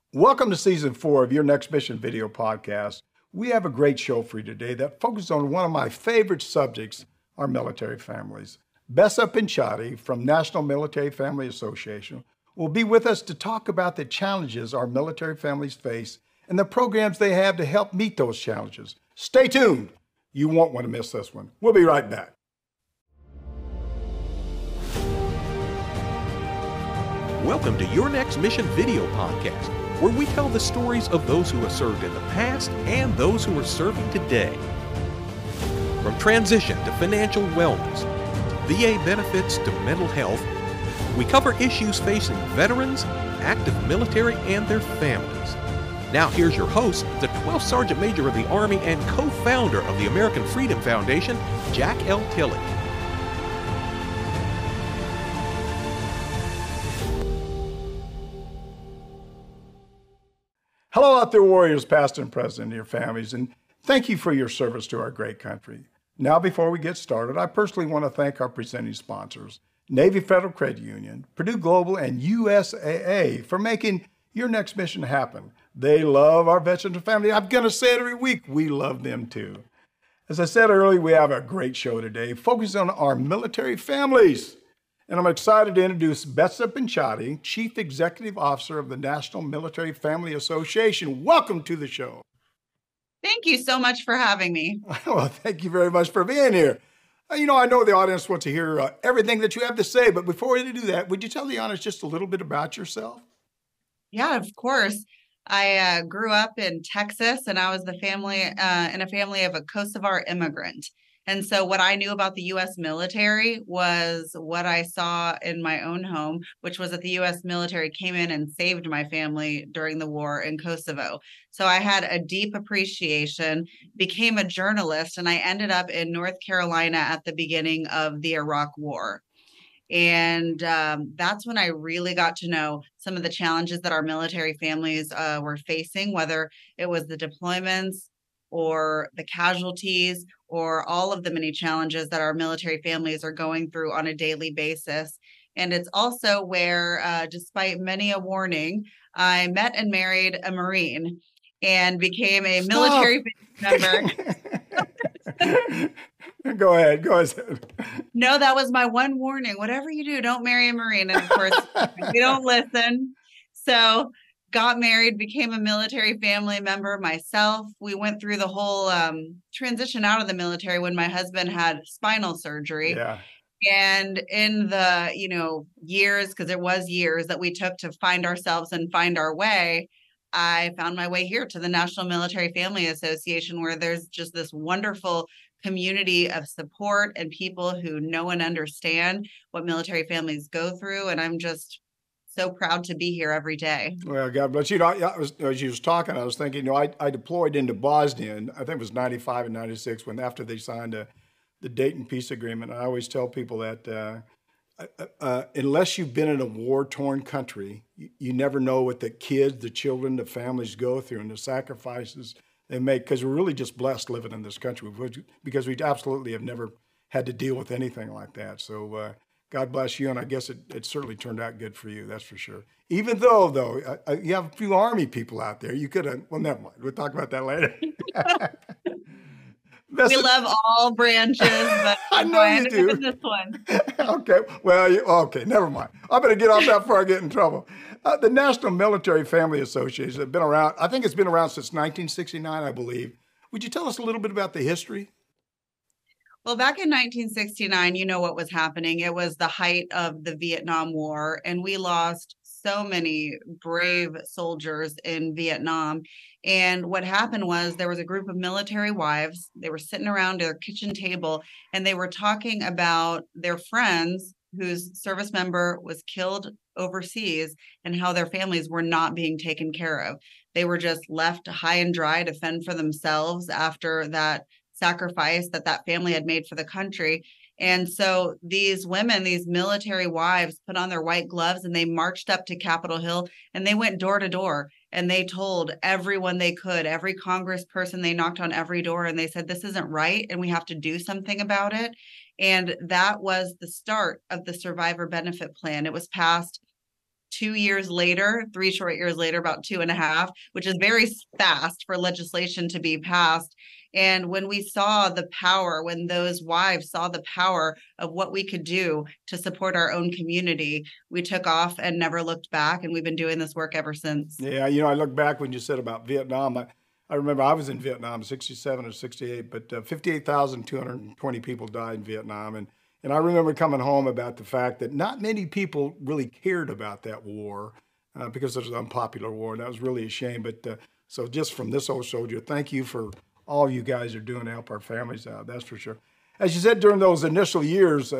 Welcome to season 4 of Your Next Mission video podcast. We have a great show for you today that focuses on one of my favorite subjects, our military families. Bessa Pinchati from National Military Family Association will be with us to talk about the challenges our military families face and the programs they have to help meet those challenges. Stay tuned. You won't want to miss this one. We'll be right back. Welcome to Your Next Mission video podcast, where we tell the stories of those who have served in the past and those who are serving today. From transition to financial wellness, VA benefits to mental health, we cover issues facing veterans, active military, and their families. Now here's your host, the 12th Sergeant Major of the Army and co-founder of the American Freedom Foundation, Jack L. Tilley. Hello out there, warriors, past and present, and your families, and thank you for your service to our great country. Now, before we get started, I personally want to thank our presenting sponsors, Navy Federal Credit Union, Purdue Global, and USAA for making Your Next Mission happen. They love our veterans and family. I'm going to say it every week. We love them too. As I said earlier, we have a great show today focused on our military families. And I'm excited to introduce Bessa Pinchati, Chief Executive Officer of the National Military Family Association. Welcome to the show. Thank you so much for having me. Well, thank you very much for being here. I know the audience wants to hear everything that you have to say, but before we do that, would you tell the audience just a little bit about yourself? Yeah, of course. I grew up in Texas, and I was in a family of a Kosovar immigrant. And so what I knew about the U.S. military was what I saw in my own home, which was that the U.S. military came in and saved my family during the war in Kosovo. So I had a deep appreciation, became a journalist, and I ended up in North Carolina at the beginning of the Iraq War. And that's when I really got to know some of the challenges that our military families were facing, whether it was the deployments or the casualties, or all of the many challenges that our military families are going through on a daily basis. And it's also where, despite many a warning, I met and married a Marine and became a military member. Go ahead. No, that was my one warning. Whatever you do, don't marry a Marine. And of course, we don't listen. So got married, became a military family member myself. We went through the whole transition out of the military when my husband had spinal surgery. Yeah. And in the, years, because it was years that we took to find ourselves and find our way, I found my way here to the National Military Family Association, where there's just this wonderful community of support and people who know and understand what military families go through. And I'm just so proud to be here every day. Well, God bless you. As you was talking, I was thinking, I deployed into Bosnia, I think it was 95 and 96, after they signed the Dayton Peace Agreement. I always tell people that unless you've been in a war-torn country, you never know what the kids, the children, the families go through and the sacrifices they make, because we're really just blessed living in this country because we absolutely have never had to deal with anything like that. So God bless you, and I guess it certainly turned out good for you, that's for sure. Even though, you have a few Army people out there, you could have, well, never mind. We'll talk about that later. We love all branches, but I know you do. This one. Okay, okay, never mind. I'm going to get off that before I get in trouble. The National Military Family Association has been around, I think it's been around since 1969, I believe. Would you tell us a little bit about the history? Well, back in 1969, you know what was happening. It was the height of the Vietnam War, and we lost so many brave soldiers in Vietnam. And what happened was there was a group of military wives. They were sitting around their kitchen table, and they were talking about their friends whose service member was killed overseas and how their families were not being taken care of. They were just left high and dry to fend for themselves after that sacrifice that family had made for the country. And so these women, these military wives, put on their white gloves and they marched up to Capitol Hill and they went door to door and they told everyone they could, every congressperson, they knocked on every door and they said, this isn't right and we have to do something about it. And that was the start of the Survivor Benefit Plan. It was passed 2 years later, 3 short years later, about 2.5, which is very fast for legislation to be passed. And when we saw the power, when those wives saw the power of what we could do to support our own community, we took off and never looked back. And we've been doing this work ever since. Yeah, I look back when you said about Vietnam. I remember I was in Vietnam, 67 or 68, but 58,220 people died in Vietnam. And I remember coming home about the fact that not many people really cared about that war because it was an unpopular war, and that was really a shame. But so just from this old soldier, thank you for all you guys are doing to help our families out, that's for sure. As you said, during those initial years,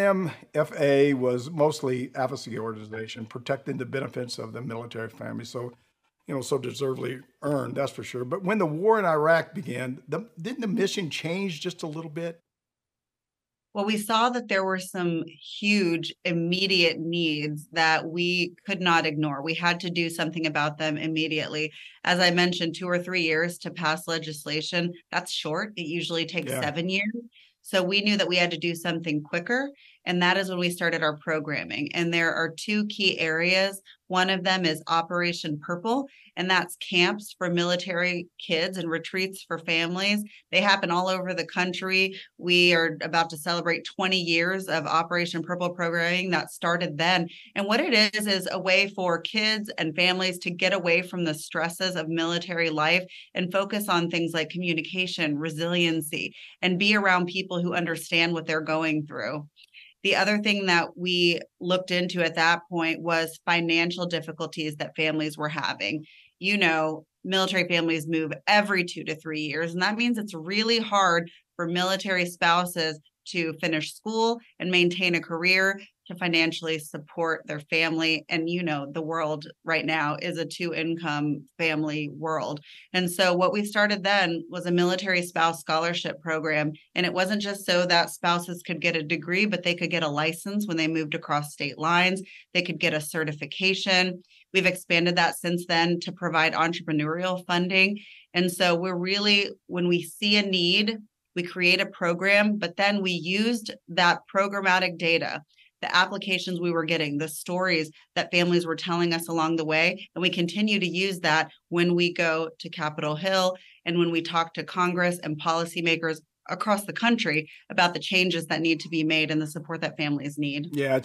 NMFA was mostly advocacy organization protecting the benefits of the military family. So, so deservedly earned, that's for sure. But when the war in Iraq began, didn't the mission change just a little bit? Well, we saw that there were some huge immediate needs that we could not ignore. We had to do something about them immediately. As I mentioned, 2 or 3 years to pass legislation, that's short. It usually takes 7 years. So we knew that we had to do something quicker. And that is when we started our programming. And there are 2 key areas. One of them is Operation Purple, and that's camps for military kids and retreats for families. They happen all over the country. We are about to celebrate 20 years of Operation Purple programming that started then. And what it is a way for kids and families to get away from the stresses of military life and focus on things like communication, resiliency, and be around people who understand what they're going through. The other thing that we looked into at that point was financial difficulties that families were having. Military families move every 2 to 3 years, and that means it's really hard for military spouses to finish school and maintain a career to financially support their family. And the world right now is a 2-income family world. And so what we started then was a military spouse scholarship program. And it wasn't just so that spouses could get a degree, but they could get a license when they moved across state lines. They could get a certification. We've expanded that since then to provide entrepreneurial funding. And so we're really, when we see a need, we create a program, but then we used that programmatic data, the applications we were getting, the stories that families were telling us along the way. And we continue to use that when we go to Capitol Hill and when we talk to Congress and policymakers across the country about the changes that need to be made and the support that families need. Yeah,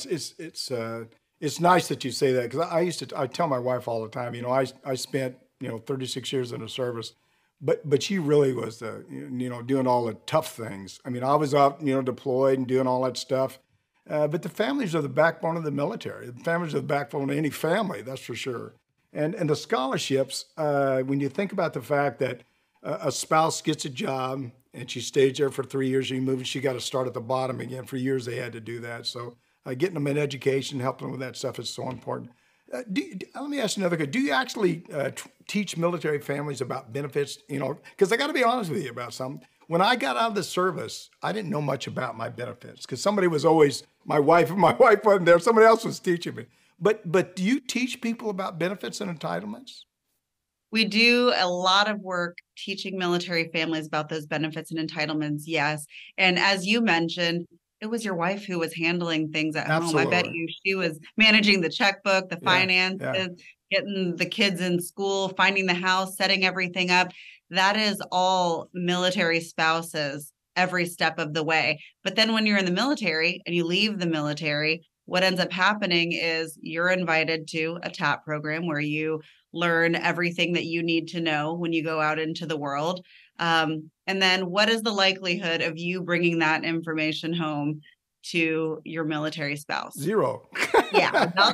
it's nice that you say that, because I tell my wife all the time, I spent 36 years in the service. But she really was doing all the tough things. I mean, I was out, deployed and doing all that stuff. But the families are the backbone of the military. The families are the backbone of any family, that's for sure. And the scholarships, when you think about the fact that a spouse gets a job and she stays there for 3 years, she moves, and she got to start at the bottom again. For years they had to do that. So getting them an education, helping them with that stuff is so important. Let me ask you another question. Do you actually teach military families about benefits? Because I got to be honest with you about something. When I got out of the service, I didn't know much about my benefits because somebody was always my wife, and my wife wasn't there. Somebody else was teaching me. But do you teach people about benefits and entitlements? We do a lot of work teaching military families about those benefits and entitlements, yes. And as you mentioned, it was your wife who was handling things at Absolutely. home. I bet you she was managing the checkbook, the finances, getting the kids in school, finding the house, setting everything up. That is all military spouses every step of the way. But then when you're in the military and you leave the military, what ends up happening is you're invited to a TAP program where you learn everything that you need to know when you go out into the world. And then what is the likelihood of you bringing that information home to your military spouse? Zero. Yeah, about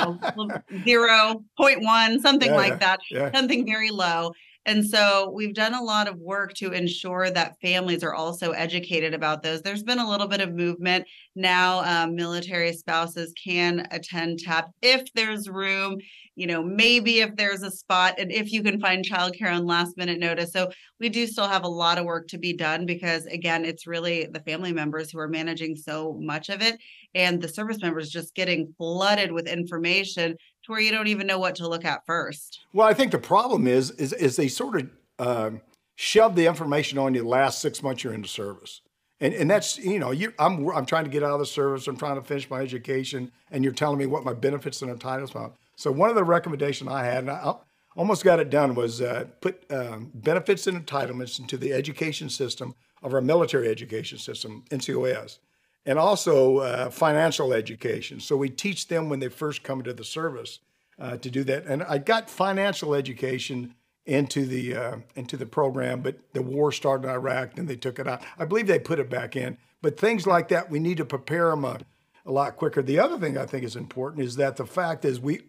0.1, something like that, something very low. And so we've done a lot of work to ensure that families are also educated about those. There's been a little bit of movement now. Military spouses can attend TAP if there's room, maybe if there's a spot, and if you can find childcare on last minute notice. So we do still have a lot of work to be done because, again, it's really the family members who are managing so much of it, and the service members just getting flooded with information to where you don't even know what to look at first. Well, I think the problem is they sort of shove the information on you the last 6 months you're in the service. And that's, I'm trying to get out of the service. I'm trying to finish my education. And you're telling me what my benefits and entitlements are. So one of the recommendations I had, and I almost got it done, was put benefits and entitlements into the education system of our military education system, NCOS, and also financial education. So we teach them when they first come into the service to do that. And I got financial education into the program, but the war started in Iraq, and they took it out. I believe they put it back in. But things like that, we need to prepare them a lot quicker. The other thing I think is important is that the fact is we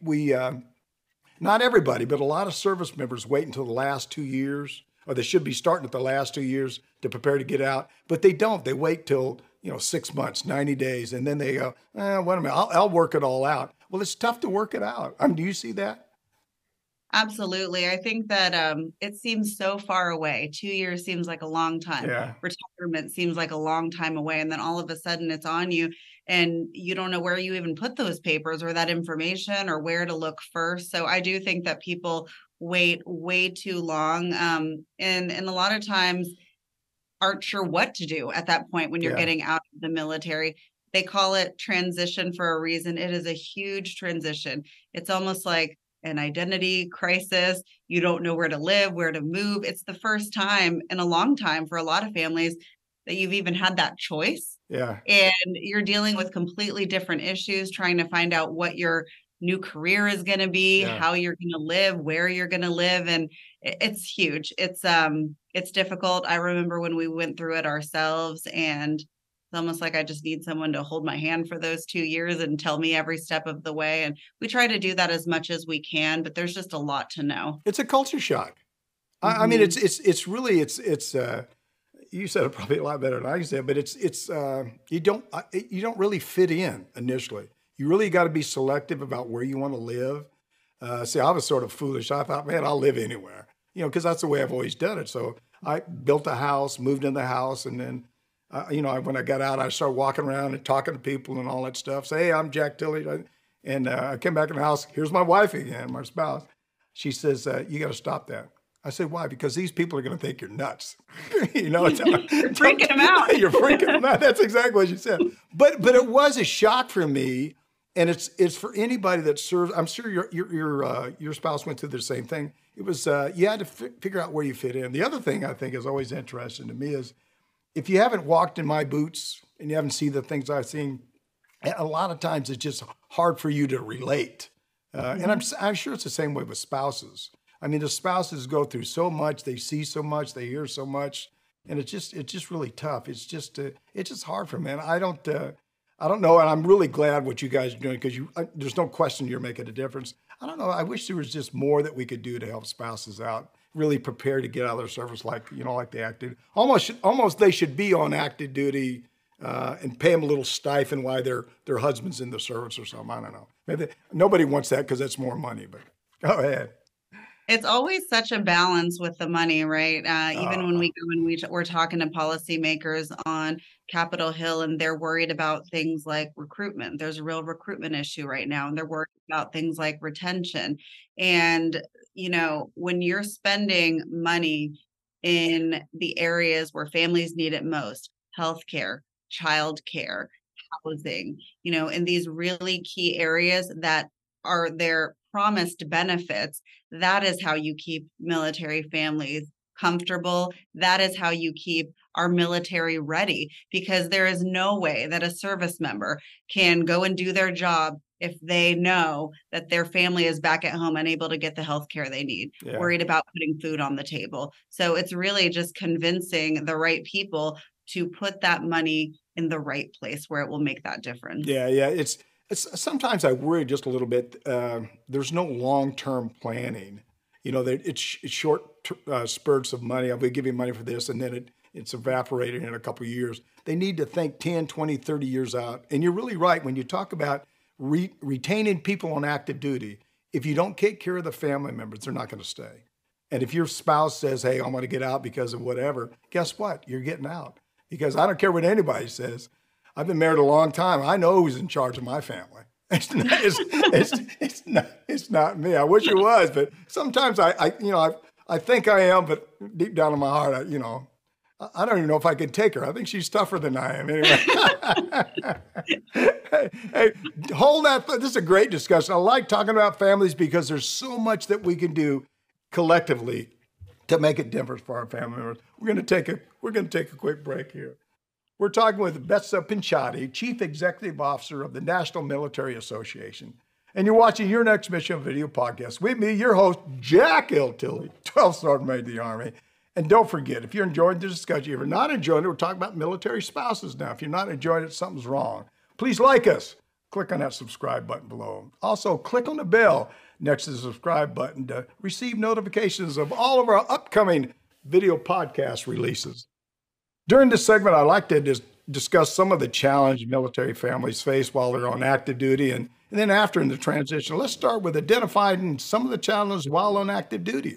not everybody, but a lot of service members wait until the last 2 years, or they should be starting at the last 2 years to prepare to get out, but they don't. They wait till 6 months, 90 days, and then they go, wait a minute, I'll work it all out. Well, it's tough to work it out. Do you see that? Absolutely. I think that it seems so far away. 2 years seems like a long time. Yeah. Retirement seems like a long time away. And then all of a sudden it's on you and you don't know where you even put those papers or that information or where to look first. So I do think that people wait way too long. And a lot of times aren't sure what to do at that point when you're getting out of the military. They call it transition for a reason. It is a huge transition. It's almost like an identity crisis. You don't know where to live, where to move. It's the first time in a long time for a lot of families that you've even had that choice. Yeah. And you're dealing with completely different issues, trying to find out what your new career is going to be, how you're going to live, where you're going to live. And it's huge. It's difficult. I remember when we went through it ourselves, and it's almost like I just need someone to hold my hand for those 2 years and tell me every step of the way. And we try to do that as much as we can, but there's just a lot to know. It's a culture shock. I mean, it's really, you said it probably a lot better than I said, but you don't really fit in initially. You really got to be selective about where you want to live. See, I was sort of foolish. I thought, man, I'll live anywhere, because that's the way I've always done it. So I built a house, moved in the house, and then when I got out, I started walking around and talking to people and all that stuff. Say, hey, I'm Jack Tilley. And I came back in the house. Here's my wife again, my spouse. She says, you got to stop that. I said, why? Because these people are going to think you're nuts. You're freaking them out. You're freaking them out. That's exactly what she said. But it was a shock for me. And it's for anybody that serves. I'm sure your spouse went through the same thing. It was, you had to figure out where you fit in. The other thing I think is always interesting to me is, if you haven't walked in my boots and you haven't seen the things I've seen, a lot of times it's just hard for you to relate. And I'm sure it's the same way with spouses. I mean, the spouses go through so much, they see so much, they hear so much, and it's just really tough. It's just hard for me. And I don't know, and I'm really glad what you guys are doing, because there's no question you're making a difference. I don't know. I wish there was just more that we could do to help spouses out, really prepare to get out of their service, like the active. Almost they should be on active duty and pay them a little stipend while their husband's in the service or something. I don't know. Maybe nobody wants that because that's more money. But go ahead. It's always such a balance with the money, right? Even when we go and we're talking to policymakers on Capitol Hill, and they're worried about things like recruitment. There's a real recruitment issue right now, and they're worried about things like retention. And, when you're spending money in the areas where families need it most, healthcare, childcare, housing, in these really key areas that are their promised benefits, that is how you keep military families comfortable. That is how you keep our military ready, because there is no way that a service member can go and do their job if they know that their family is back at home unable to get the health care they need, worried about putting food on the table. So it's really just convincing the right people to put that money in the right place where it will make that difference. Yeah. It's sometimes I worry just a little bit. There's no long-term planning. It's short spurts of money. I'll be giving money for this, and then it's evaporated in a couple of years. They need to think 10, 20, 30 years out. And you're really right. When you talk about retaining people on active duty, if you don't take care of the family members, they're not going to stay. And if your spouse says, hey, I'm going to get out because of whatever, guess what? You're getting out. Because I don't care what anybody says. I've been married a long time. I know who's in charge of my family. It's not me. I wish it was, but sometimes I think I am, but deep down in my heart, I don't even know if I could take her. I think she's tougher than I am. Anyway, hey, hold that. This is a great discussion. I like talking about families because there's so much that we can do collectively to make a difference for our family members. We're going to take a quick break here. We're talking with Betsa Pinchatti, Chief Executive Officer of the National Military Association. And you're watching Your Next Mission video podcast with me, your host, Jack L. Tilley, 12th Sergeant Major of the Army. And don't forget, if you're enjoying the discussion, if you're not enjoying it, we're talking about military spouses now. If you're not enjoying it, something's wrong. Please like us. Click on that subscribe button below. Also, click on the bell next to the subscribe button to receive notifications of all of our upcoming video podcast releases. During this segment, I'd like to discuss some of the challenges military families face while they're on active duty and then after in the transition. Let's start with identifying some of the challenges while on active duty.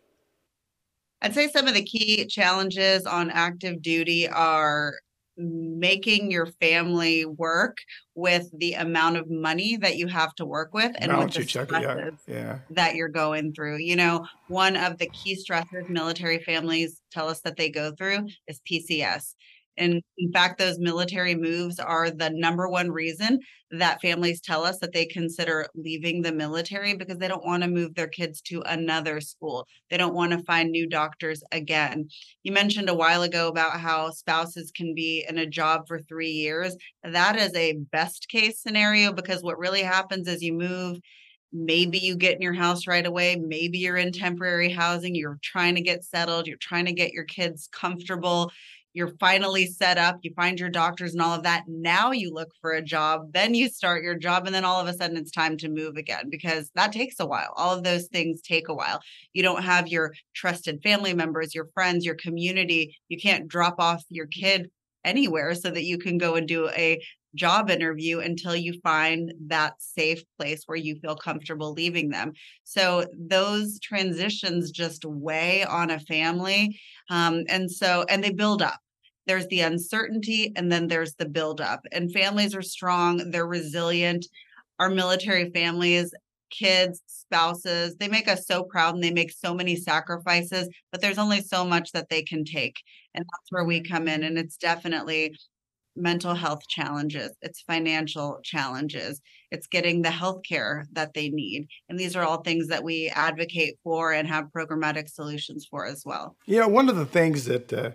I'd say some of the key challenges on active duty are making your family work with the amount of money that you have to work with and with the stresses that you're going through. You know, one of the key stressors military families tell us that they go through is PCS. And in fact, those military moves are the number one reason that families tell us that they consider leaving the military, because they don't want to move their kids to another school. They don't want to find new doctors again. You mentioned a while ago about how spouses can be in a job for 3 years. That is a best case scenario, because what really happens is you move. Maybe you get in your house right away. Maybe you're in temporary housing. You're trying to get settled. You're trying to get your kids comfortable. You're finally set up, you find your doctors and all of that. Now you look for a job, then you start your job, and then all of a sudden it's time to move again, because that takes a while. All of those things take a while. You don't have your trusted family members, your friends, your community. You can't drop off your kid anywhere so that you can go and do a job interview until you find that safe place where you feel comfortable leaving them. So those transitions just weigh on a family. And they build up. There's the uncertainty, and then there's the buildup. And families are strong, they're resilient. Our military families, kids, spouses, they make us so proud and they make so many sacrifices, but there's only so much that they can take. And that's where we come in. And it's definitely mental health challenges, it's financial challenges, it's getting the health care that they need. And these are all things that we advocate for and have programmatic solutions for as well. Yeah, one of the things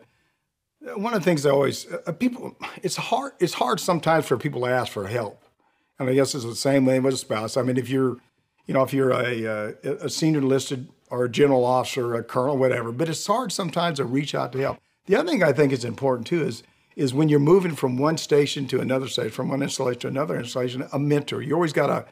I always people, it's hard sometimes for people to ask for help, and I guess it's the same way with a spouse. I mean, if you're a senior enlisted or a general officer, a colonel, whatever, but it's hard sometimes to reach out to help. The other thing I think is important too is when you're moving from one station to another station, from one installation to another installation, a mentor. You always got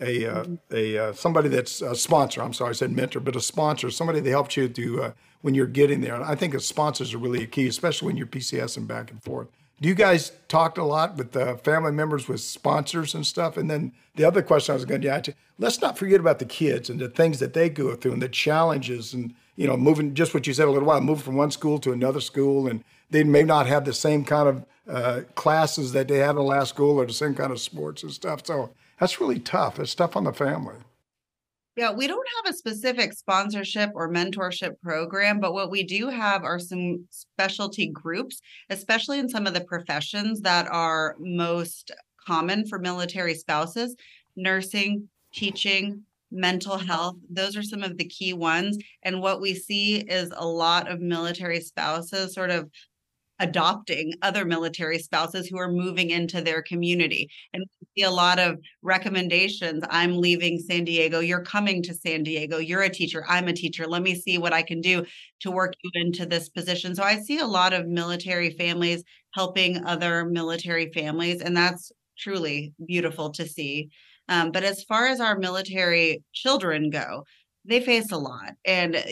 somebody that's a sponsor. I'm sorry, I said mentor, but a sponsor, somebody that helps you to when you're getting there. And I think sponsors are really a key, especially when you're PCSing back and forth. Do you guys talk a lot with family members with sponsors and stuff? And then the other question I was going to ask you, let's not forget about the kids and the things that they go through and the challenges and, moving, just what you said a little while, moving from one school to another school, and they may not have the same kind of classes that they had in the last school or the same kind of sports and stuff. So that's really tough. It's tough on the family. Yeah, we don't have a specific sponsorship or mentorship program, but what we do have are some specialty groups, especially in some of the professions that are most common for military spouses: nursing, teaching, mental health. Those are some of the key ones. And what we see is a lot of military spouses sort of adopting other military spouses who are moving into their community. And we see a lot of recommendations. I'm leaving San Diego. You're coming to San Diego. You're a teacher. I'm a teacher. Let me see what I can do to work you into this position. So I see a lot of military families helping other military families, and that's truly beautiful to see. But as far as our military children go, they face a lot. And,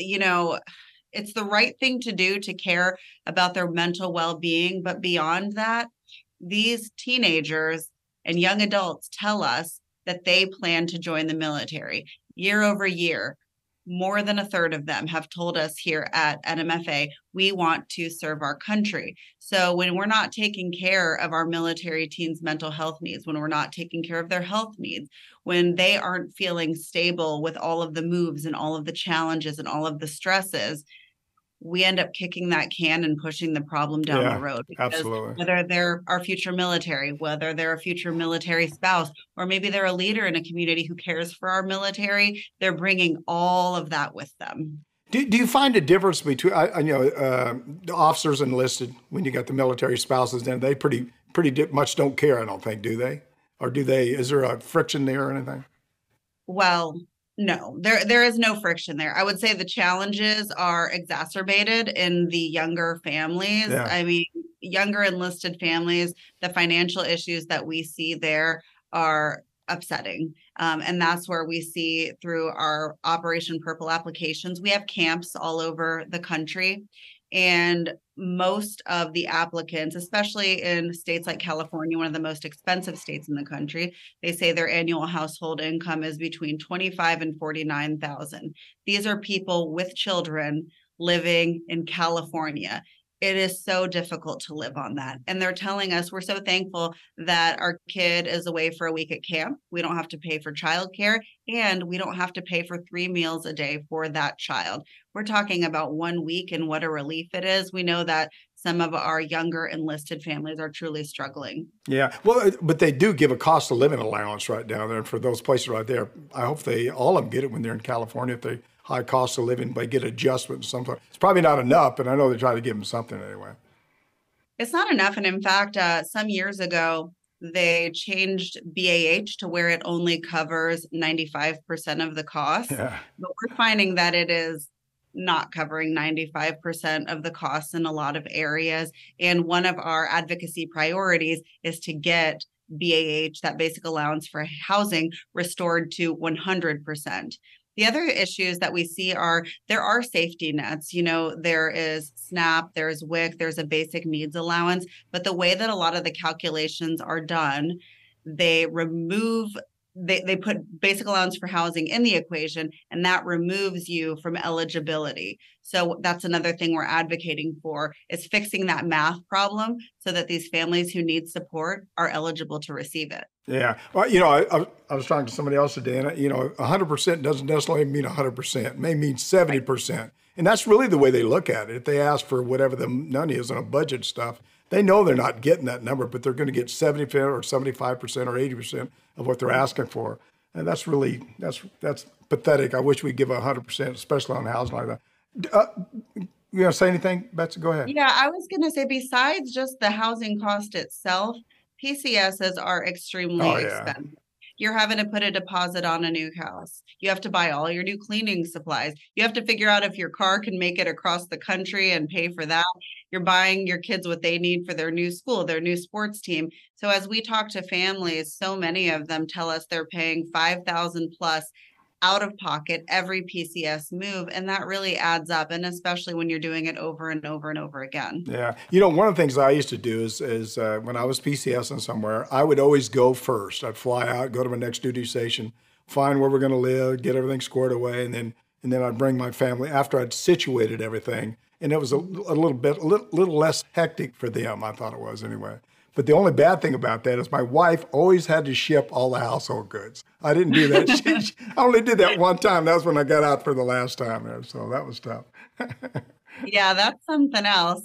it's the right thing to do to care about their mental well-being. But beyond that, these teenagers and young adults tell us that they plan to join the military. Year over year, more than a third of them have told us here at NMFA, we want to serve our country. So when we're not taking care of our military teens' mental health needs, when we're not taking care of their health needs, when they aren't feeling stable with all of the moves and all of the challenges and all of the stresses, we end up kicking that can and pushing the problem down the Yeah, road. Because absolutely. whether they're our future military, whether they're a future military spouse, or maybe they're a leader in a community who cares for our military, they're bringing all of that with them. Do you find a difference between, the officers enlisted, when you got the military spouses, then they pretty much don't care, I don't think, do they? Or do they, is there a friction there or anything? Well, no, there is no friction there. I would say the challenges are exacerbated in the younger families. Yeah. I mean, younger enlisted families, the financial issues that we see there are upsetting. And that's where we see through our Operation Purple applications, we have camps all over the country. And most of the applicants, especially in states like California, one of the most expensive states in the country, they say their annual household income is between 25 and 49,000. These are people with children living in California. It is so difficult to live on that. And they're telling us we're so thankful that our kid is away for a week at camp. We don't have to pay for childcare, and we don't have to pay for 3 meals a day for that child. We're talking about 1 week, and what a relief it is. We know that some of our younger enlisted families are truly struggling. Yeah. Well, but they do give a cost of living allowance right down there. And for those places right there, I hope all of them get it when they're in California. If they high cost of living, they get adjustment sometimes. It's probably not enough, but I know they try to give them something anyway. It's not enough. And in fact, some years ago, they changed BAH to where it only covers 95% of the cost. Yeah. But we're finding that it is not covering 95% of the costs in a lot of areas. And one of our advocacy priorities is to get BAH, that basic allowance for housing, restored to 100%. The other issues that we see are there are safety nets. You know, there is SNAP, there's WIC, there's a basic needs allowance. But the way that a lot of the calculations are done, they put basic allowance for housing in the equation, and that removes you from eligibility. So that's another thing we're advocating for, is fixing that math problem so that these families who need support are eligible to receive it. Yeah. Well, I was talking to somebody else today, and 100% doesn't necessarily mean 100%. It may mean 70%. And that's really the way they look at it. If they ask for whatever the money is on a budget stuff, they know they're not getting that number, but they're going to get 70% or 75% or 80% of what they're asking for. And that's pathetic. I wish we'd give 100%, especially on housing like that. You want to say anything, Betsy? Go ahead. Yeah, I was going to say, besides just the housing cost itself, PCSs are extremely expensive. You're having to put a deposit on a new house. You have to buy all your new cleaning supplies. You have to figure out if your car can make it across the country and pay for that. You're buying your kids what they need for their new school, their new sports team. So as we talk to families, so many of them tell us they're paying $5,000 plus out of pocket every PCS move. And that really adds up. And especially when you're doing it over and over and over again. Yeah. One of the things I used to do is when I was PCSing somewhere, I would always go first. I'd fly out, go to my next duty station, find where we're going to live, get everything squared away. And then I'd bring my family after I'd situated everything. And it was a little less hectic for them, I thought it was anyway. But the only bad thing about that is my wife always had to ship all the household goods. I didn't do that. I only did that one time. That was when I got out for the last time there. So that was tough. Yeah, that's something else.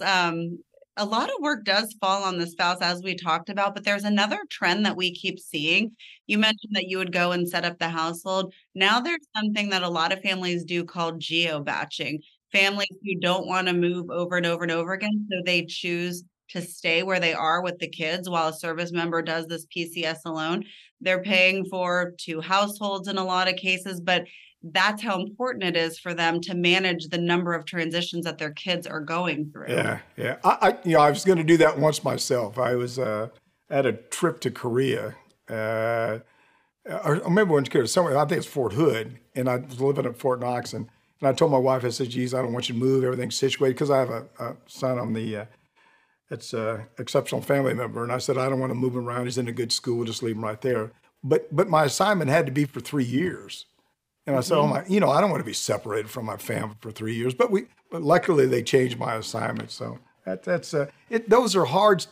A lot of work does fall on the spouse, as we talked about, but there's another trend that we keep seeing. You mentioned that you would go and set up the household. Now there's something that a lot of families do called geo-batching. Families who don't want to move over and over and over again, so they choose to stay where they are with the kids while a service member does this PCS alone. They're paying for 2 households in a lot of cases, but that's how important it is for them to manage the number of transitions that their kids are going through. Yeah. I was going to do that once myself. I was at a trip to Korea. I remember when I was somewhere, I think it's Fort Hood, and I was living at Fort Knox, and I told my wife, I said, geez, I don't want you to move, everything's situated, because I have a son on the it's an exceptional family member. And I said, I don't want to move him around. He's in a good school. Just leave him right there. But my assignment had to be for 3 years. And I said, I don't want to be separated from my family for 3 years. But luckily they changed my assignment. So those are hard.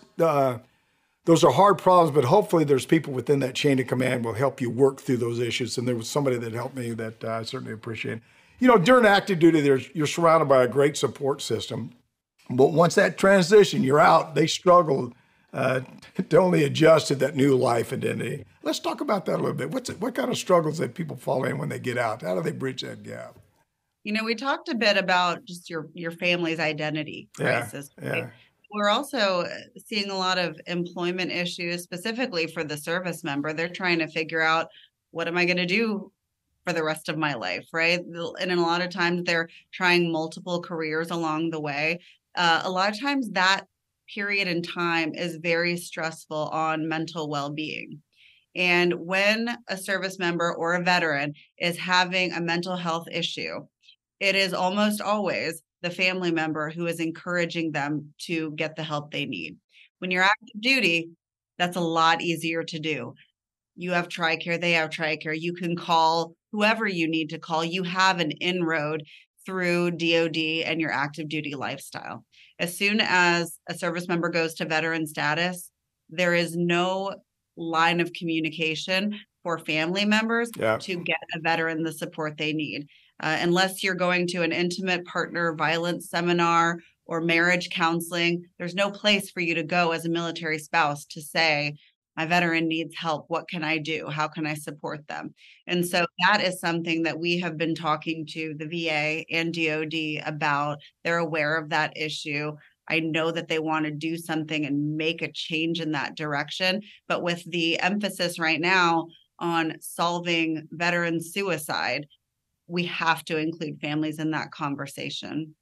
Those are hard problems, but hopefully there's people within that chain of command will help you work through those issues. And there was somebody that helped me that I certainly appreciate. During active duty, you're surrounded by a great support system. But once that transition, you're out, they struggle to only adjust to that new life identity. Let's talk about that a little bit. What kind of struggles that people fall in when they get out? How do they bridge that gap? We talked a bit about just your family's identity crisis. Right? Yeah. We're also seeing a lot of employment issues, specifically for the service member. They're trying to figure out, what am I going to do for the rest of my life, right? And a lot of times they're trying multiple careers along the way. A lot of times that period in time is very stressful on mental well-being. And when a service member or a veteran is having a mental health issue, it is almost always the family member who is encouraging them to get the help they need. When you're active duty, that's a lot easier to do. You have TRICARE, they have TRICARE. You can call whoever you need to call. You have an inroad through DOD and your active duty lifestyle. As soon as a service member goes to veteran status, there is no line of communication for family members to get a veteran the support they need. Unless you're going to an intimate partner violence seminar or marriage counseling, there's no place for you to go as a military spouse to say, my veteran needs help. What can I do? How can I support them? And so that is something that we have been talking to the VA and DOD about. They're aware of that issue. I know that they want to do something and make a change in that direction. But with the emphasis right now on solving veteran suicide, we have to include families in that conversation.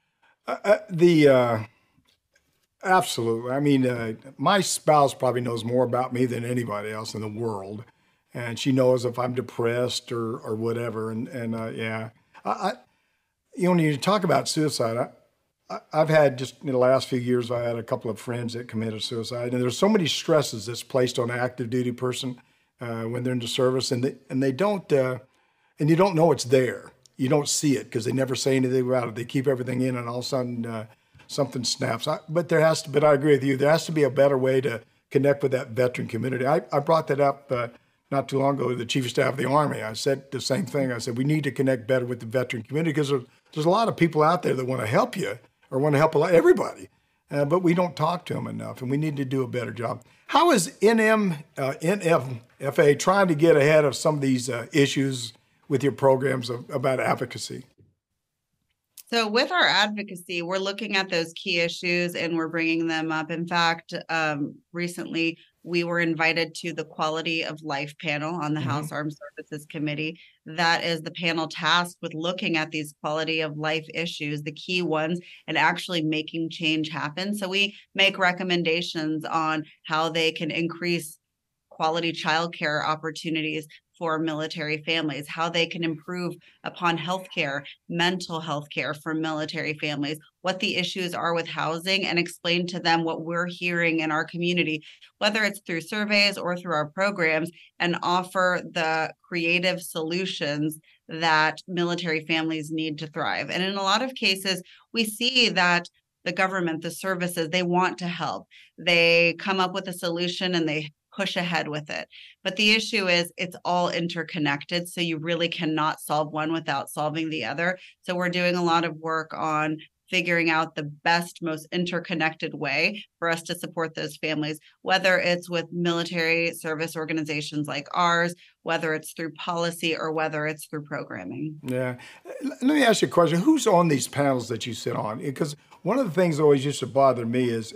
Absolutely. I mean, my spouse probably knows more about me than anybody else in the world, and she knows if I'm depressed or whatever. When you talk about suicide, I've had just in the last few years, I had a couple of friends that committed suicide, and there's so many stresses that's placed on an active duty person when they're in the service, and they don't. And you don't know it's there. You don't see it because they never say anything about it. They keep everything in, and all of a sudden something snaps. But I agree with you. There has to be a better way to connect with that veteran community. I brought that up not too long ago to the Chief of Staff of the Army. I said the same thing. I said we need to connect better with the veteran community because there's a lot of people out there that want to help you or want to help everybody, but we don't talk to them enough, and we need to do a better job. How is NFFA trying to get ahead of some of these issues with your programs about advocacy? So with our advocacy, we're looking at those key issues and we're bringing them up. In fact, recently we were invited to the Quality of Life panel on the House Armed Services Committee. That is the panel tasked with looking at these quality of life issues, the key ones, and actually making change happen. So we make recommendations on how they can increase quality childcare opportunities for military families, how they can improve upon healthcare, mental health care for military families, what the issues are with housing, and explain to them what we're hearing in our community, whether it's through surveys or through our programs, and offer the creative solutions that military families need to thrive. And in a lot of cases, we see that the government, the services, they want to help. They come up with a solution and they push ahead with it. But the issue is it's all interconnected. So you really cannot solve one without solving the other. So we're doing a lot of work on figuring out the best, most interconnected way for us to support those families, whether it's with military service organizations like ours, whether it's through policy or whether it's through programming. Yeah. Let me ask you a question. Who's on these panels that you sit on? Because one of the things that always used to bother me is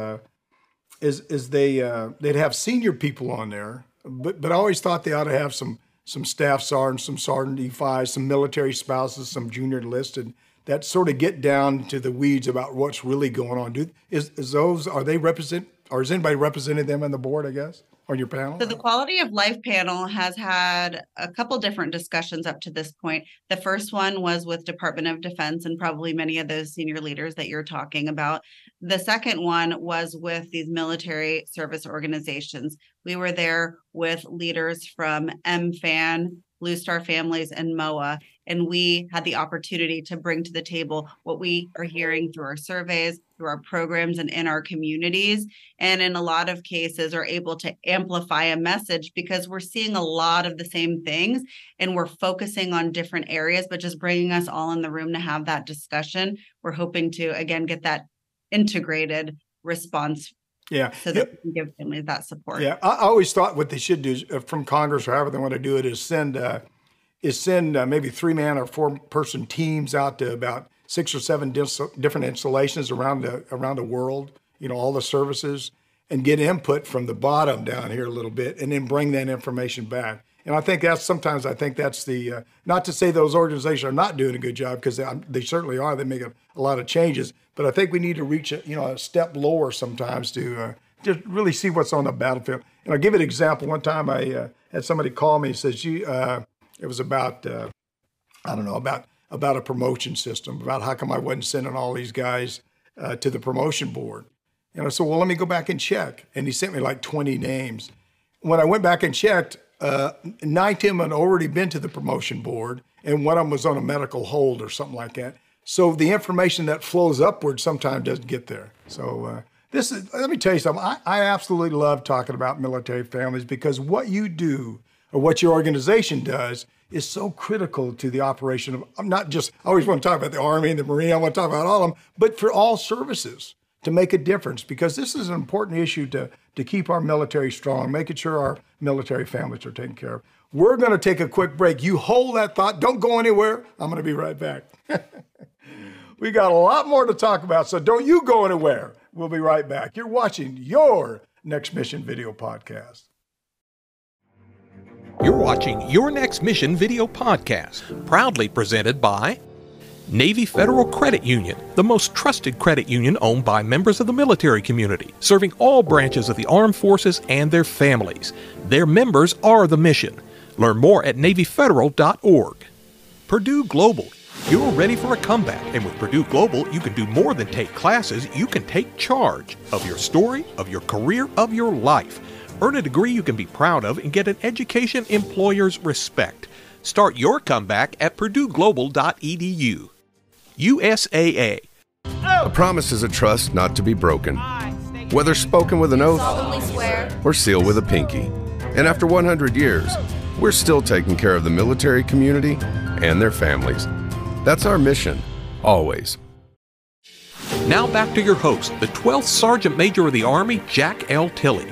they'd have senior people on there, but I always thought they ought to have some staff sergeants, some sergeant E5s, some military spouses, some junior enlisted that sort of get down to the weeds about what's really going on. Is anybody representing them on the board, I guess, on your panel? So the Quality of Life panel has had a couple different discussions up to this point. The first one was with Department of Defense and probably many of those senior leaders that you're talking about. The second one was with these military service organizations. We were there with leaders from MFAN, Blue Star Families, and MOA. And we had the opportunity to bring to the table what we are hearing through our surveys, through our programs, and in our communities. And in a lot of cases are able to amplify a message because we're seeing a lot of the same things and we're focusing on different areas, but just bringing us all in the room to have that discussion. We're hoping to, again, get that integrated response. Yeah. So that we can give families that support. Yeah. I always thought what they should do from Congress or however they want to do it is send maybe 3-man or 4-person teams out to about 6 or 7 different installations around the world, all the services, and get input from the bottom down here a little bit, and then bring that information back. And I think that's the, not to say those organizations are not doing a good job, because they certainly are. They make a lot of changes, but I think we need to reach a step lower sometimes to just really see what's on the battlefield. And I'll give you an example. One time I had somebody call me and says, it was about, about a promotion system, about how come I wasn't sending all these guys to the promotion board. And I said, well, let me go back and check. And he sent me like 20 names. When I went back and checked, 9 of them had already been to the promotion board, and one of them was on a medical hold or something like that. So the information that flows upward sometimes doesn't get there. So let me tell you something. I absolutely love talking about military families, because what you do or what your organization does is so critical to the operation of, I always want to talk about the Army and the Marine, I want to talk about all of them, but for all services to make a difference, because this is an important issue to keep our military strong, making sure our military families are taken care of. We're going to take a quick break. You hold that thought. Don't go anywhere. I'm going to be right back. We got a lot more to talk about, so don't you go anywhere. We'll be right back. You're watching Your Next Mission Video Podcast. You're watching Your Next Mission Video Podcast, proudly presented by Navy Federal Credit Union, the most trusted credit union owned by members of the military community, serving all branches of the armed forces and their families. Their members are the mission. Learn more at NavyFederal.org. Purdue Global. You're ready for a comeback, and with Purdue Global, you can do more than take classes. You can take charge of your story, of your career, of your life. Earn a degree you can be proud of and get an education employers respect. Start your comeback at PurdueGlobal.edu. USAA. A promise is a trust not to be broken, whether spoken with an oath or sealed with a pinky. And after 100 years, we're still taking care of the military community and their families. That's our mission, always. Now back to your host, the 12th Sergeant Major of the Army, Jack L. Tilley.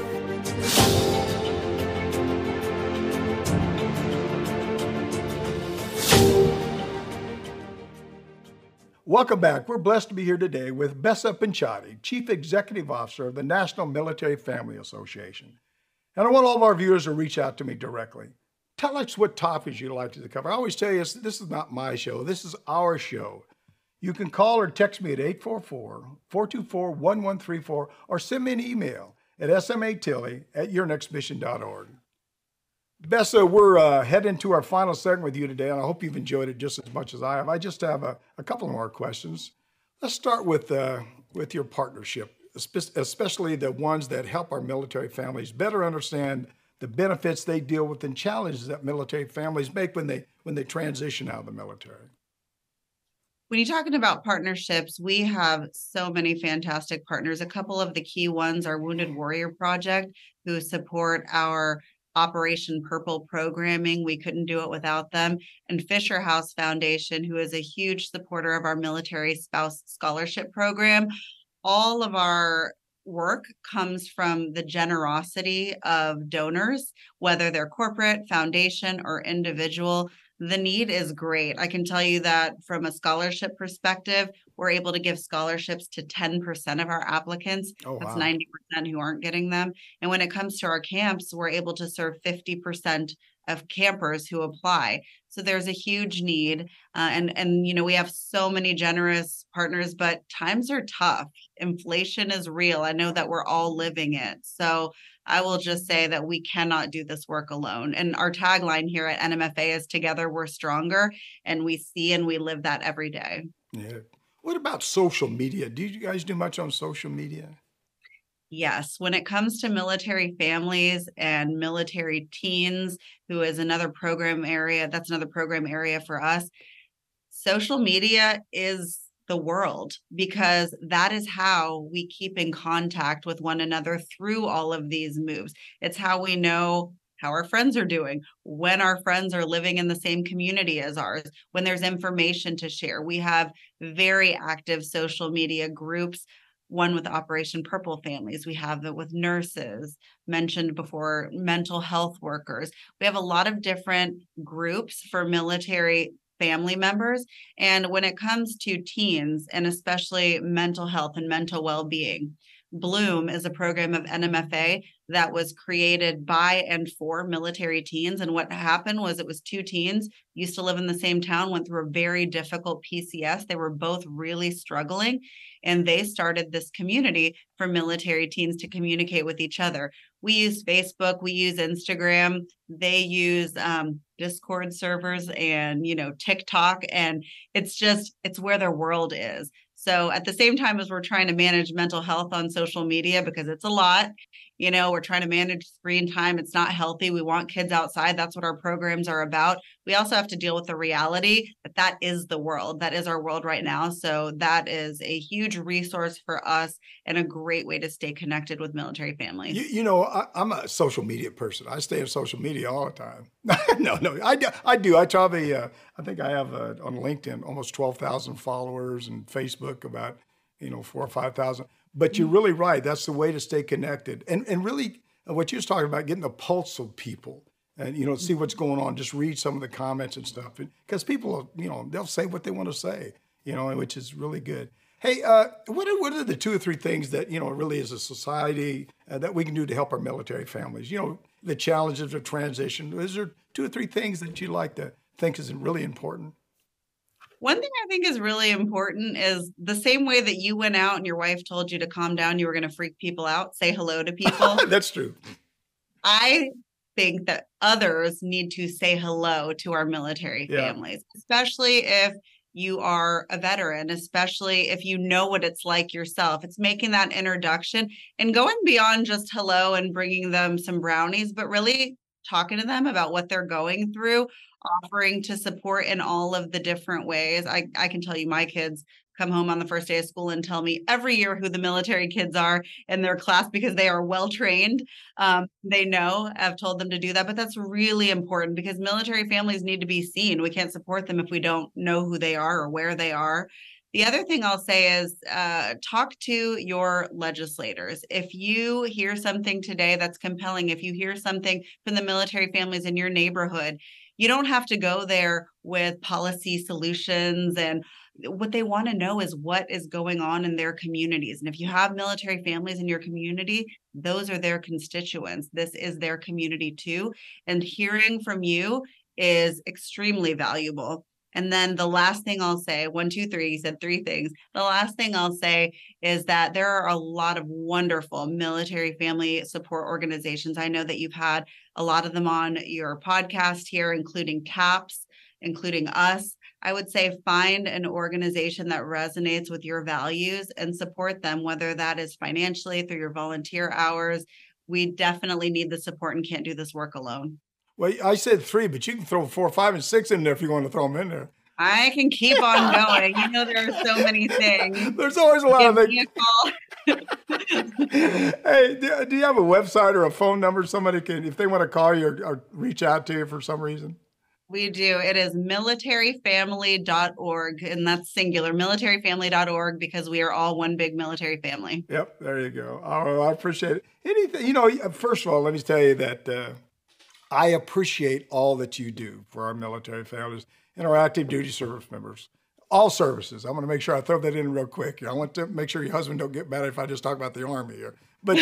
Welcome back. We're blessed to be here today with Bessa Pinchatti, Chief Executive Officer of the National Military Family Association. And I want all of our viewers to reach out to me directly. Tell us what topics you'd like to cover. I always tell you, this is not my show. This is our show. You can call or text me at 844-424-1134 or send me an email at smatilley@yournextmission.org. Bessa, we're heading to our final segment with you today, and I hope you've enjoyed it just as much as I have. I just have a couple more questions. Let's start with your partnership, especially the ones that help our military families better understand the benefits they deal with and challenges that military families make when they transition out of the military. When you're talking about partnerships, we have so many fantastic partners. A couple of the key ones are Wounded Warrior Project, who support our Operation Purple programming. We couldn't do it without them. And Fisher House Foundation, who is a huge supporter of our military spouse scholarship program. All of our work comes from the generosity of donors, whether they're corporate, foundation, or individual. The need is great. I can tell you that from a scholarship perspective, we're able to give scholarships to 10% of our applicants. Oh, That's wow. 90% who aren't getting them. And when it comes to our camps, we're able to serve 50% of campers who apply. So there's a huge need. And we have so many generous partners, but times are tough. Inflation is real. I know that we're all living it. So I will just say that we cannot do this work alone. And our tagline here at NMFA is Together We're Stronger. And we see and we live that every day. Yeah. What about social media? Do you guys do much on social media? Yes, when it comes to military families and military teens, who is another program area, that's another program area for us. Social media is the world because that is how we keep in contact with one another through all of these moves. It's how we know how our friends are doing, when our friends are living in the same community as ours, when there's information to share. We have very active social media groups, one with Operation Purple Families. We have it with nurses, mentioned before, mental health workers. We have a lot of different groups for military family members. And when it comes to teens, and especially mental health and mental well-being, Bloom is a program of NMFA that was created by and for military teens. And what happened was it was two teens, used to live in the same town, went through a very difficult PCS. They were both really struggling, and they started this community for military teens to communicate with each other. We use Facebook, we use Instagram, they use Discord servers and, TikTok, and it's where their world is. So at the same time as we're trying to manage mental health on social media, because it's a lot, we're trying to manage screen time. It's not healthy. We want kids outside. That's what our programs are about. We also have to deal with the reality that is the world. That is our world right now. So that is a huge resource for us and a great way to stay connected with military families. I'm a social media person. I stay on social media all the time. No, I do. I probably, I think I have on LinkedIn almost 12,000 followers, and Facebook about, 4,000 or 5,000. But you're really right. That's the way to stay connected. And really, what you was talking about, getting the pulse of people and, see what's going on. Just read some of the comments and stuff. Because people, they'll say what they want to say, which is really good. Hey, what are the 2 or 3 things that, really as a society that we can do to help our military families? The challenges of transition. Is there 2 or 3 things that you like to think is really important? One thing I think is really important is the same way that you went out and your wife told you to calm down, you were going to freak people out, say hello to people. That's true. I think that others need to say hello to our military families, especially if you are a veteran, especially if you know what it's like yourself. It's making that introduction and going beyond just hello and bringing them some brownies, but really talking to them about what they're going through, offering to support in all of the different ways. I can tell you, my kids come home on the first day of school and tell me every year who the military kids are in their class because they are well trained. They know I've told them to do that, but that's really important because military families need to be seen. We can't support them if we don't know who they are or where they are. The other thing I'll say is talk to your legislators. If you hear something today that's compelling, if you hear something from the military families in your neighborhood, you don't have to go there with policy solutions. And what they want to know is what is going on in their communities. And if you have military families in your community, those are their constituents. This is their community too. And hearing from you is extremely valuable. And then the last thing I'll say, 1, 2, 3, you said 3 things. The last thing I'll say is that there are a lot of wonderful military family support organizations. I know that you've had a lot of them on your podcast here, including CAPS, including us. I would say find an organization that resonates with your values and support them, whether that is financially through your volunteer hours. We definitely need the support and can't do this work alone. Well, I said 3, but you can throw 4, 5, and 6 in there if you want to throw them in there. I can keep on going. There are so many things. There's always a lot of things. Hey, do you have a website or a phone number somebody can, if they want to call you or reach out to you for some reason? We do. It is militaryfamily.org, and that's singular, militaryfamily.org, because we are all one big military family. Yep, there you go. Oh, I appreciate it. Anything, first of all, let me tell you that I appreciate all that you do for our military families and our active duty service members. All services. I'm going to make sure I throw that in real quick. I want to make sure your husband don't get mad if I just talk about the Army here. But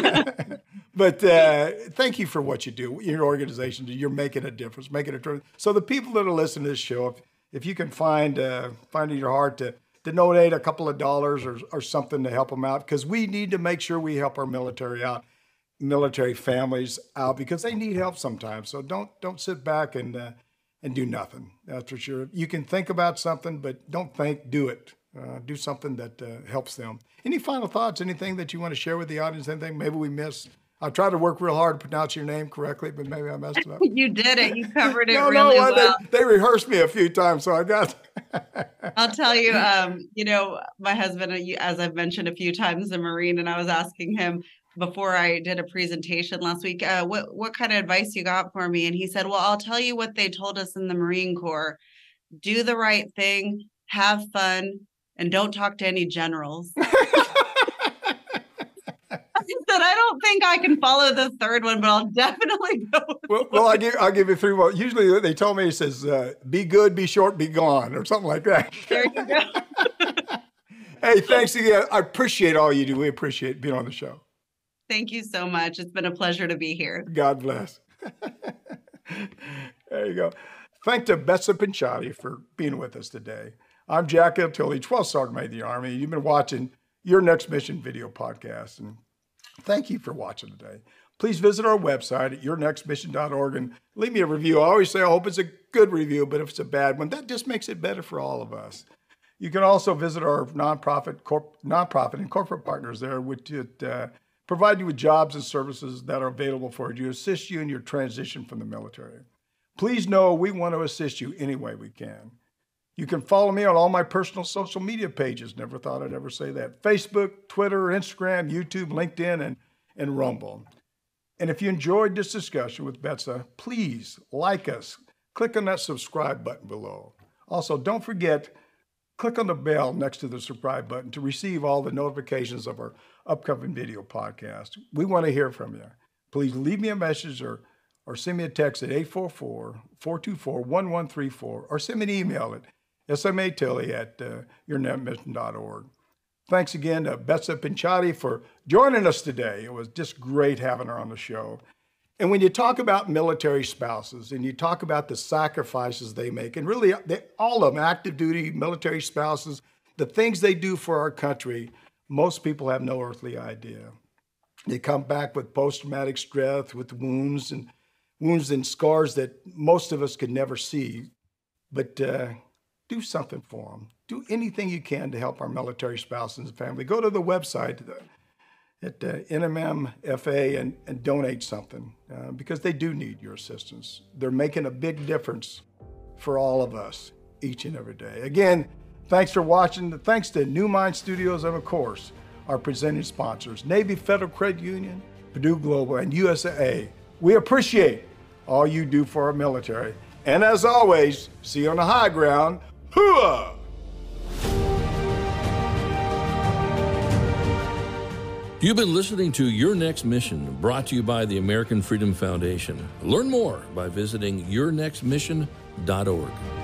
thank you for what you do. Your organization, you're making a difference, making a difference. So the people that are listening to this show, if you can find in your heart to donate a couple of dollars or something to help them out, because we need to make sure we help our military families out, because they need help sometimes. So don't sit back and do nothing. That's for sure. You can think about something, but don't think, do it. Do something that helps them. Any final thoughts? Anything that you want to share with the audience? Anything maybe we missed? I tried to work real hard to pronounce your name correctly, but maybe I messed it up. You did it. You covered it really well. They rehearsed me a few times, so I got. I'll tell you, my husband, as I've mentioned a few times, is a Marine, and I was asking him before I did a presentation last week, what kind of advice you got for me? And he said, well, I'll tell you what they told us in the Marine Corps. Do the right thing, have fun, and don't talk to any generals. That I don't think I can follow the third one, but I'll definitely go. Well, I'll give you 3 more. Usually they told me, it says, be good, be short, be gone, or something like that. There you go. Hey, thanks again. I appreciate all you do. We appreciate being on the show. Thank you so much. It's been a pleasure to be here. God bless. There you go. Thanks to Betsa Pinchatti for being with us today. I'm Jack L. Tilley, 12th Sergeant Major of the Army. You've been watching Your Next Mission video podcast, and thank you for watching today. Please visit our website at yournextmission.org and leave me a review. I always say I hope it's a good review, but if it's a bad one, that just makes it better for all of us. You can also visit our nonprofit and corporate partners there, which provide you with jobs and services that are available for you to assist you in your transition from the military. Please know we want to assist you any way we can. You can follow me on all my personal social media pages. Never thought I'd ever say that. Facebook, Twitter, Instagram, YouTube, LinkedIn, and Rumble. And if you enjoyed this discussion with Betsa, please like us. Click on that subscribe button below. Also, don't forget, click on the bell next to the subscribe button to receive all the notifications of our upcoming video podcast. We want to hear from you. Please leave me a message or send me a text at 844-424-1134 or send me an email at smatilley@yournextmission.org. Thanks again to Betsa Pinchatti for joining us today. It was just great having her on the show. And when you talk about military spouses and you talk about the sacrifices they make, and really all of them, active duty, military spouses, the things they do for our country, most people have no earthly idea. They come back with post-traumatic stress, with wounds and scars that most of us could never see. But do something for them. Do anything you can to help our military spouses and family. Go to the website at NMMFA and donate something because they do need your assistance. They're making a big difference for all of us each and every day. Again, thanks for watching. Thanks to New Mind Studios and, of course, our presenting sponsors, Navy Federal Credit Union, Purdue Global, and USAA. We appreciate all you do for our military. And as always, see you on the high ground. Hooah! You've been listening to Your Next Mission, brought to you by the American Freedom Foundation. Learn more by visiting yournextmission.org.